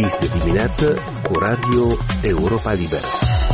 Este dimineață cu Radio Europa Liberă.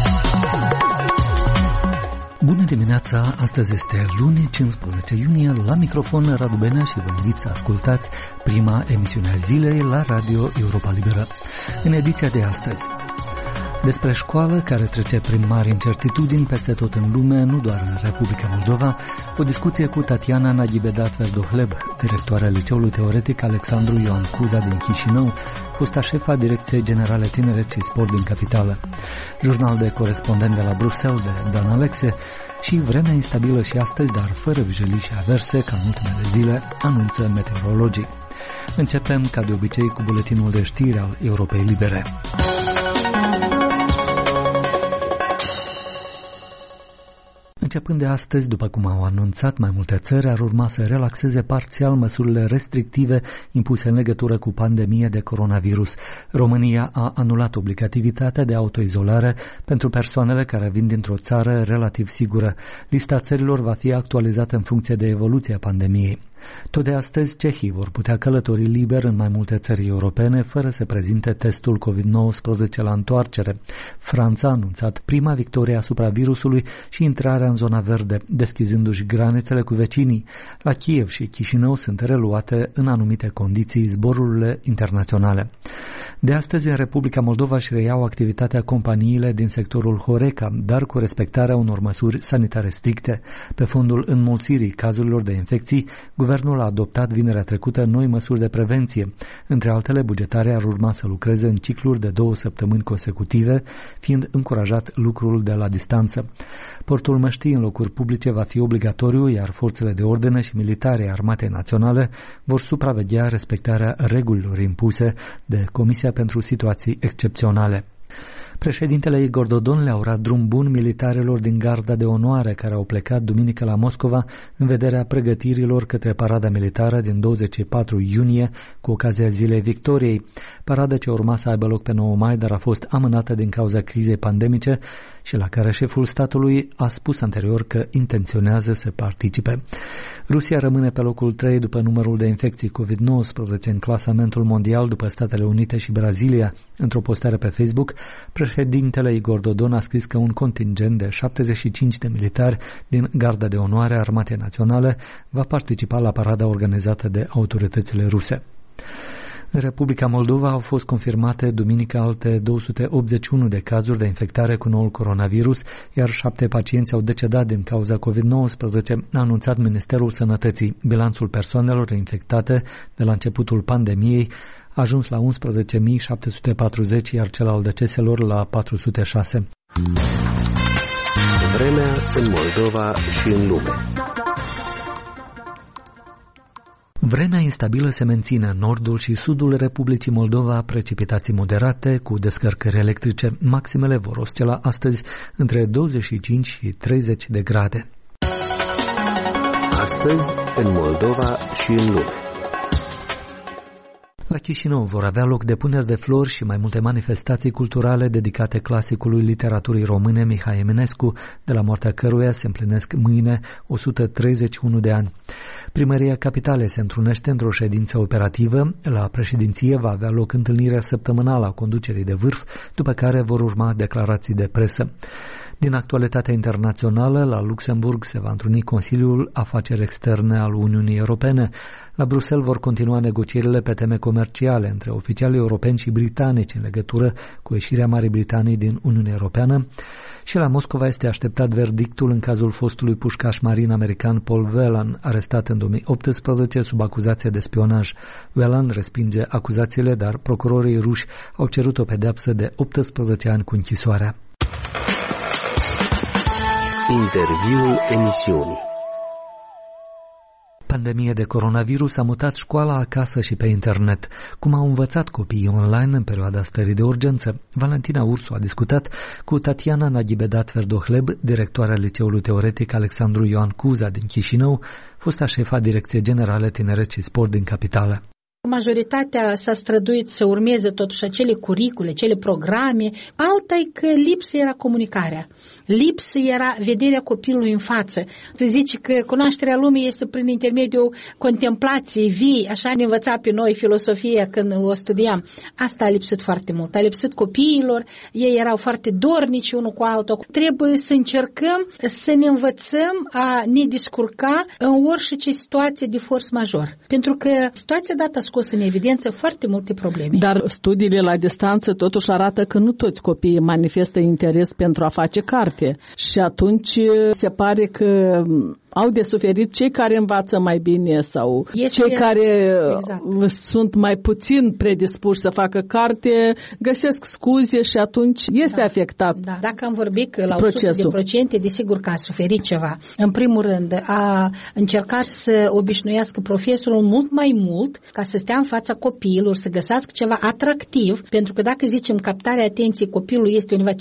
Bună dimineața! Astăzi este luni, 15 iunie. La microfon Radu Benea și vă invit să ascultați prima emisiune a zilei la Radio Europa Liberă. În ediția de astăzi, despre școală care trece prin mari incertitudini peste tot în lume, nu doar în Republica Moldova, o discuție cu Tatiana Naghibedat Verdohleb, directoarea Liceului Teoretic Alexandru Ioan Cuza din Chișinău, fosta șefa Direcției Generale Tineret și Sport din capitală, jurnal de corespondent de la Bruxelles de Dan Alexe și vremea instabilă și astăzi, dar fără vijelii și averse, ca în ultimele zile, anunță meteorologii. Începem, ca de obicei, cu buletinul de știri al Europei Libere. Începând de astăzi, după cum au anunțat mai multe țări, ar urma să relaxeze parțial măsurile restrictive impuse în legătură cu pandemia de coronavirus. România a anulat obligativitatea de autoizolare pentru persoanele care vin dintr-o țară relativ sigură. Lista țărilor va fi actualizată în funcție de evoluția pandemiei. Tot de astăzi, cehii vor putea călători liber în mai multe țări europene fără să prezinte testul COVID-19 la întoarcere. Franța a anunțat prima victorie asupra virusului și intrarea în zona verde, deschizându-și granițele cu vecinii. La Kiev și Chișinău sunt reluate în anumite condiții zborurile internaționale. De astăzi, în Republica Moldova își reiau activitatea companiile din sectorul Horeca, dar cu respectarea unor măsuri sanitare stricte. Pe fondul înmulțirii cazurilor de infecții, Guvernul a adoptat vinerea trecută noi măsuri de prevenție. Între altele, bugetare ar urma să lucreze în cicluri de 2 săptămâni consecutive, fiind încurajat lucrul de la distanță. Portul măștii în locuri publice va fi obligatoriu, iar forțele de ordine și militare Armatei Naționale vor supraveghea respectarea regulilor impuse de Comisia pentru Situații Excepționale. Președintele Igor Dodon le-a urat drum bun militarelor din Garda de Onoare care au plecat duminică la Moscova în vederea pregătirilor către parada militară din 24 iunie cu ocazia Zilei Victoriei. Parada ce urma să aibă loc pe 9 mai, dar a fost amânată din cauza crizei pandemice și la care șeful statului a spus anterior că intenționează să participe. Rusia rămâne pe locul 3 după numărul de infecții COVID-19 în clasamentul mondial după Statele Unite și Brazilia. Într-o postare pe Facebook, președintele Igor Dodon a scris că un contingent de 75 de militari din Garda de Onoare a Armatei Naționale va participa la parada organizată de autoritățile ruse. În Republica Moldova au fost confirmate duminică alte 281 de cazuri de infectare cu noul coronavirus, iar 7 pacienți au decedat din cauza COVID-19, a anunțat Ministerul Sănătății. Bilanțul persoanelor infectate de la începutul pandemiei a ajuns la 11.740, iar cel al deceselor la 406. Vremea în Moldova și în lume. Vremea instabilă se menține în nordul și sudul Republicii Moldova, precipitații moderate cu descărcări electrice. Maximele vor oscila astăzi între 25 și 30 de grade. Astăzi în Moldova și în lume. La Chișinău vor avea loc depuneri de flori și mai multe manifestații culturale dedicate clasicului literaturii române Mihai Eminescu, de la moartea căruia se împlinesc mâine 131 de ani. Primăria Capitalei se întrunește într-o ședință operativă. La președinție va avea loc întâlnirea săptămânală a conducerii de vârf, după care vor urma declarații de presă. Din actualitatea internațională, la Luxemburg se va întruni Consiliul Afaceri Externe al Uniunii Europene. La Bruxelles vor continua negocierile pe teme comerciale între oficialii europeni și britanici în legătură cu ieșirea Marii Britanii din Uniunea Europeană. Și la Moscova este așteptat verdictul în cazul fostului pușcaș marin american Paul Whelan, arestat în 2018 sub acuzație de spionaj. Whelan respinge acuzațiile, dar procurorii ruși au cerut o pedeapsă de 18 ani cu închisoarea. Interviul emisiunii. Pandemia de coronavirus a mutat școala acasă și pe internet. Cum au învățat copiii online în perioada stării de urgență? Valentina Ursu a discutat cu Tatiana Naghibedat Verdohleb, directoarea Liceului Teoretic Alexandru Ioan Cuza din Chișinău, fosta șefa Direcției Generale Tineret și Sport din capitală. Majoritatea s-a străduit să urmeze totuși acele curicule, acele programe. Alta e că lipsă era comunicarea, lipsă era vederea copilului în față. Se zice că cunoașterea lumii este prin intermediul contemplației vii, așa ne învăța pe noi filosofia când o studiam. Asta a lipsit foarte mult, a lipsit copiilor, ei erau foarte dornici unul cu altul. Trebuie să încercăm să ne învățăm a ne descurca în orice situație de forță major, pentru că situația dată scos în evidență foarte multe probleme. Dar studiile la distanță totuși arată că nu toți copiii manifestă interes pentru a face carte și atunci se pare că au de suferit cei care învață mai bine sau cei care sunt mai puțin predispuși să facă carte, găsesc scuze și atunci este afectat. Da. Dacă am vorbit că la 100%, desigur că a suferit ceva. În primul rând, a încercat să obișnuiască profesorul mult mai mult ca să stea în fața copiilor, să găsească ceva atractiv, pentru că dacă zicem captarea atenției copilului este undeva 15-20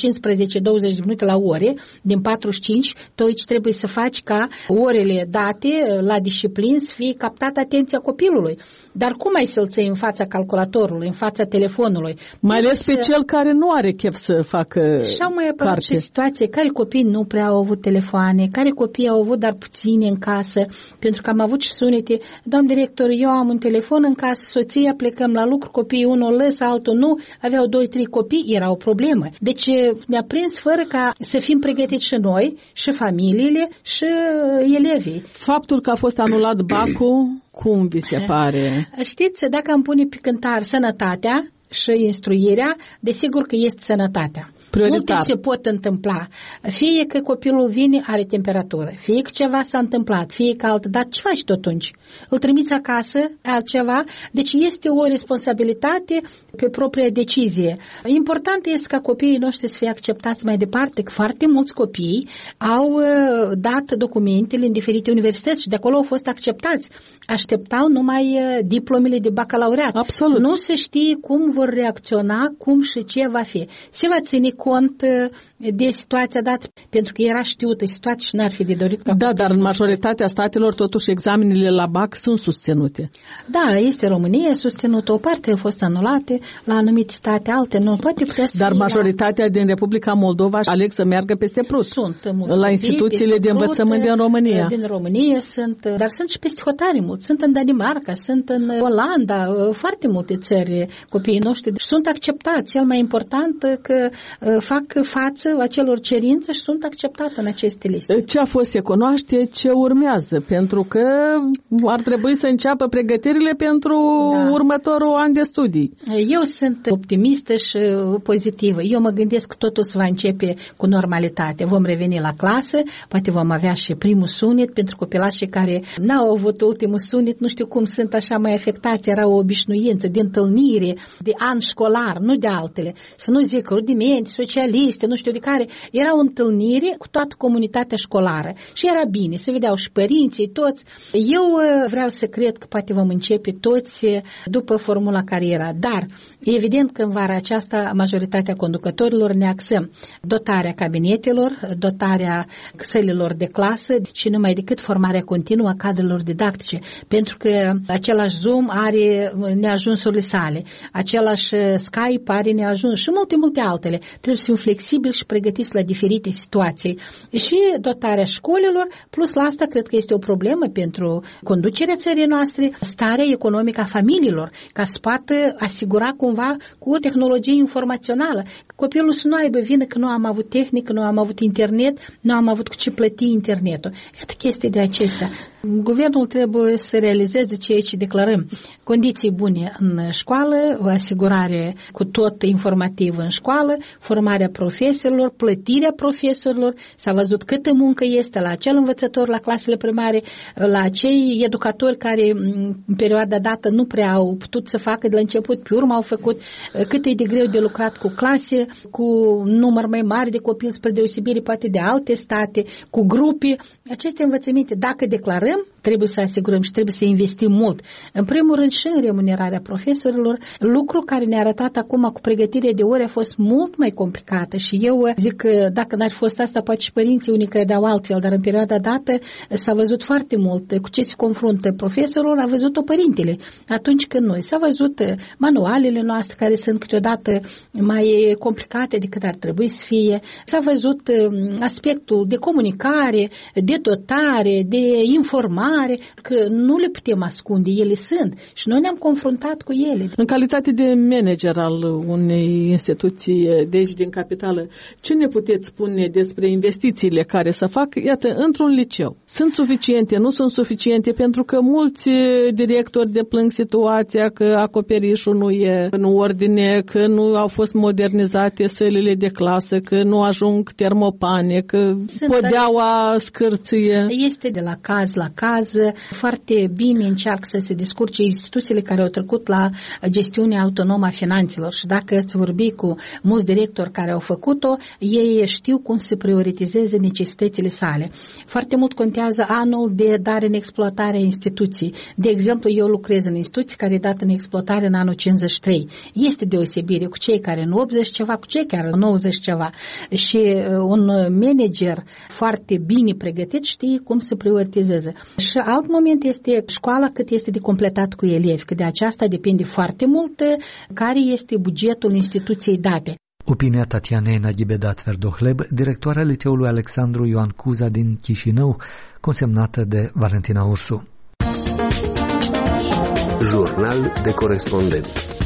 de minute la ore, din 45, tu aici trebuie să faci ca orele date la disciplină să fie captată atenția copilului. Dar cum ai să-l ții în fața calculatorului, în fața telefonului? Mai ales pe cel care nu are chef să facă și au mai apărut și situații care copii nu prea au avut telefoane, care copii au avut dar puține în casă, pentru că am avut și sunete. Doamn director, eu am un telefon în casă, soția, plecăm la lucru, copiii unul lăsă, altul nu, aveau 2-3 copii, era o problemă. Deci ne-a prins fără ca să fim pregătiți și noi, și familiile, și elevii. Faptul că a fost anulat BAC-ul, cum vi se pare? Știți, dacă am pune pe cântar sănătatea și instruirea, desigur că este sănătatea. Prioritar. Multe se pot întâmpla. Fie că copilul vine, are temperatură, fie că ceva s-a întâmplat, fie că altă, dar ce faci tu atunci? Îl trimiți acasă, altceva? Deci este o responsabilitate pe propria decizie. Important este ca copiii noștri să fie acceptați mai departe, că foarte mulți copii au dat documentele în diferite universități și de acolo au fost acceptați. Așteptau numai diplomele de bacalaureat. Absolut. Nu se știe cum vor reacționa, cum și ce va fi. Se va ține cont de situația dată, pentru că era știută situația și n-ar fi de dorit ca... Da, dar în majoritatea statelor totuși examenele la BAC sunt susținute. Da, este România susținută, o parte a fost anulate, la anumite state alte nu poate putea să... Dar majoritatea din Republica Moldova aleg să meargă peste Prut. Sunt la instituțiile de învățământ din România. Din România sunt, dar sunt și peste hotare mulți, sunt în Danemarca, sunt în Olanda, foarte multe țări copiii noștri sunt acceptați. Cel mai important că fac față acelor cerințe și sunt acceptate în aceste liste. Ce a fost se cunoaște, ce urmează, pentru că ar trebui să înceapă pregătirile pentru următorul an de studii. Eu sunt optimistă și pozitivă. Eu mă gândesc că totul se va începe cu normalitate. Vom reveni la clasă, poate vom avea și primul sunet pentru copilașii care n-au avut ultimul sunet, nu știu cum sunt așa mai afectați, era o obișnuință de întâlnire, de an școlar, nu de altele. Să nu zic rudimente, socialiste, nu știu de care, era o întâlnire cu toată comunitatea școlară și era bine, se vedeau și părinții, toți. Eu vreau să cred că poate vom începe toți după formula cariera, dar evident că în vara aceasta majoritatea conducătorilor ne axăm dotarea cabinetelor, dotarea sălilor de clasă și numai decât formarea continuă a cadrelor didactice, pentru că același Zoom are neajunsurile sale, același Skype are neajuns și multe altele. Trebuie să fim flexibili și pregătiți la diferite situații. Și dotarea școlilor, plus la asta cred că este o problemă pentru conducerea țării noastre, starea economică a familiilor, ca să poată asigura cumva cu o tehnologie informațională. Copilul să nu aibă vină că nu am avut tehnică, nu am avut internet, nu am avut cu ce plăti internetul. Iată chestii de acestea. Guvernul trebuie să realizeze ceea ce declarăm. Condiții bune în școală, o asigurare cu tot informativ în școală, formarea profesorilor, plătirea profesorilor, s-a văzut câtă muncă este la acel învățător la clasele primare, la acei educatori care în perioada dată nu prea au putut să facă de la început, pe urmă au făcut, cât e de greu de lucrat cu clase, cu număr mai mare de copii spre deosebire poate de alte state, cu grupe. Aceste învățăminte, dacă declarăm, trebuie să asigurăm și trebuie să investim mult. În primul rând și în remunerarea profesorilor, lucru care ne-a arătat acum cu pregătirea de ore a fost mult mai complicată și eu zic că dacă n-ar fi fost asta, poate și părinții unii credeau altfel, dar în perioada dată s-a văzut foarte mult cu ce se confruntă profesorul, a văzut-o părintele atunci când noi. S-a văzut manualele noastre care sunt câteodată mai complicate decât ar trebui să fie, s-a văzut aspectul de comunicare, de dotare, de informare, că nu le putem ascunde, ele sunt și noi ne-am confruntat cu ele. În calitate de manager al unei instituții de aici din capitală, ce ne puteți spune despre investițiile care se fac, iată, într-un liceu? Sunt suficiente, nu sunt suficiente, pentru că mulți directori deplâng situația că acoperișul nu e în ordine, că nu au fost modernizate sălile de clasă, că nu ajung termopane, că podeaua scârție. Este de la caz la caz, foarte bine încearcă să se descurce instituțiile care au trecut la gestiunea autonomă a finanțelor și dacă îți vorbi cu mulți directori care au făcut-o, ei știu cum să prioritizeze necesitățile sale. Foarte mult contează anul de dare în exploatare a instituției. De exemplu, eu lucrez în instituții care e dat în exploatare în anul 53. Este deosebire cu cei care în 80 ceva, cu cei care în 90 ceva. Și un manager foarte bine pregătit știe cum să prioritizeze. Și alt moment este școala cât este de completat cu elevi, că de aceasta depinde foarte mult care este bugetul instituției date. Opinia Tatianei Naghibedat Verdohleb, directoarea Liceului Alexandru Ioan Cuza din Chișinău, consemnată de Valentina Ursu. Jurnal de corespondent.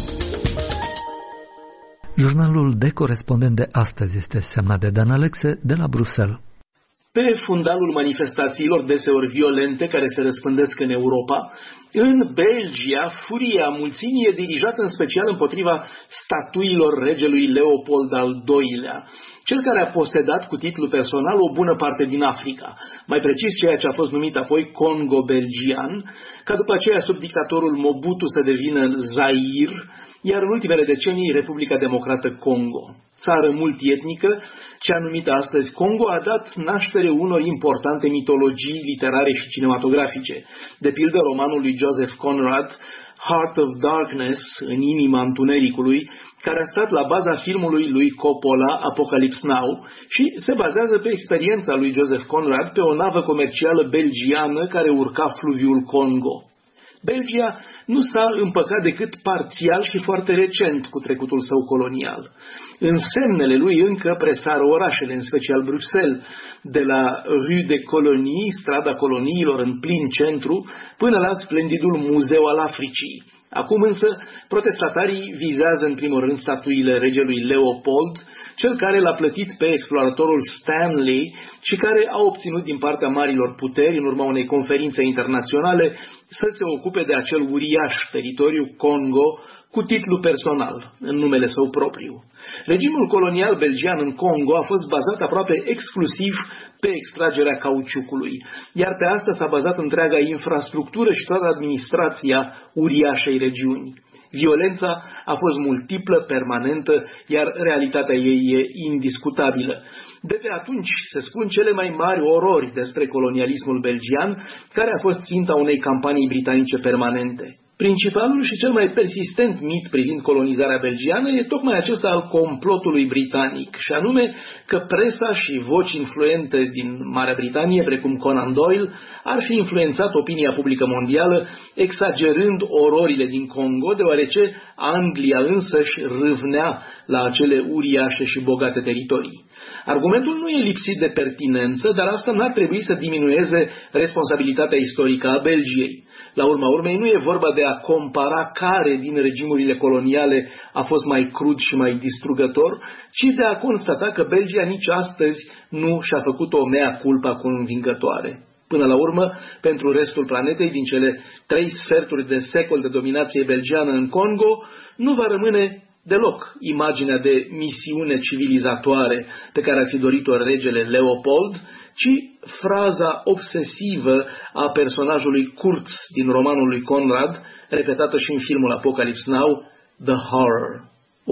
Jurnalul de corespondent de astăzi este semnat de Dan Alexe de la Bruxelles. Pe fundalul manifestațiilor deseori violente care se răspândesc în Europa, în Belgia, furia mulțimii e dirijată în special împotriva statuilor regelui Leopold al II-lea, cel care a posedat cu titlu personal o bună parte din Africa, mai precis ceea ce a fost numit apoi Congo belgian, ca după aceea sub dictatorul Mobutu să devină Zaire, iar în ultimele decenii Republica Democrată Congo. Țară multietnică, cea numită astăzi Congo, a dat naștere unor importante mitologii literare și cinematografice, de pildă romanul lui Joseph Conrad, Heart of Darkness, în inima întunericului, care a stat la baza filmului lui Coppola, Apocalypse Now, și se bazează pe experiența lui Joseph Conrad pe o navă comercială belgiană care urca fluviul Congo. Belgia nu s-a împăcat decât parțial și foarte recent cu trecutul său colonial. În semnele lui încă presară orașele, în special Bruxelles, de la Rue de Colonie, strada coloniilor în plin centru, până la splendidul Muzeu al Africii. Acum însă, protestatarii vizează în primul rând statuile regelui Leopold, cel care l-a plătit pe exploratorul Stanley și care a obținut din partea marilor puteri, în urma unei conferințe internaționale, să se ocupe de acel uriaș teritoriu Congo cu titlu personal, în numele său propriu. Regimul colonial belgian în Congo a fost bazat aproape exclusiv pe extragerea cauciucului, iar pe asta s-a bazat întreaga infrastructură și toată administrația uriașei regiuni. Violența a fost multiplă, permanentă, iar realitatea ei e indiscutabilă. De pe atunci se spun cele mai mari orori despre colonialismul belgian, care a fost ținta unei campanii britanice permanente. Principalul și cel mai persistent mit privind colonizarea belgiană e tocmai acesta al complotului britanic, și anume că presa și voci influente din Marea Britanie, precum Conan Doyle, ar fi influențat opinia publică mondială, exagerând ororile din Congo, deoarece Anglia însăși râvnea la acele uriașe și bogate teritorii. Argumentul nu e lipsit de pertinență, dar asta n-ar trebui să diminueze responsabilitatea istorică a Belgiei. La urma urmei, nu e vorba de a compara care din regimurile coloniale a fost mai crud și mai distrugător, ci de a constata că Belgia nici astăzi nu și-a făcut o mea culpa convingătoare. Până la urmă, pentru restul planetei, din cele 3 sferturi de secol de dominație belgiană în Congo, nu va rămâne deloc imaginea de misiune civilizatoare pe care ar fi dorit-o regele Leopold, ci fraza obsesivă a personajului Kurz din romanul lui Conrad, repetată și în filmul Apocalypse Now, The Horror,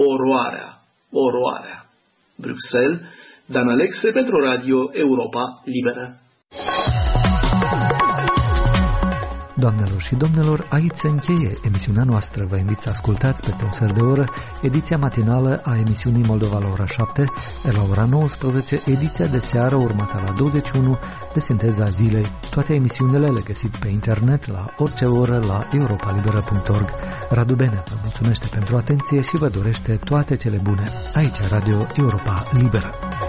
oroarea. Bruxelles, Dan Alexe pentru Radio Europa Liberă. Doamnelor și domnilor, aici se încheie emisiunea noastră. Vă invit să ascultați peste un sfert de oră ediția matinală a emisiunii Moldova la ora 7, la ora 19, ediția de seară urmată la 21 de Sinteza Zilei. Toate emisiunile le găsiți pe internet la orice oră la europalibera.org. Radu Bene vă mulțumește pentru atenție și vă dorește toate cele bune. Aici Radio Europa Liberă.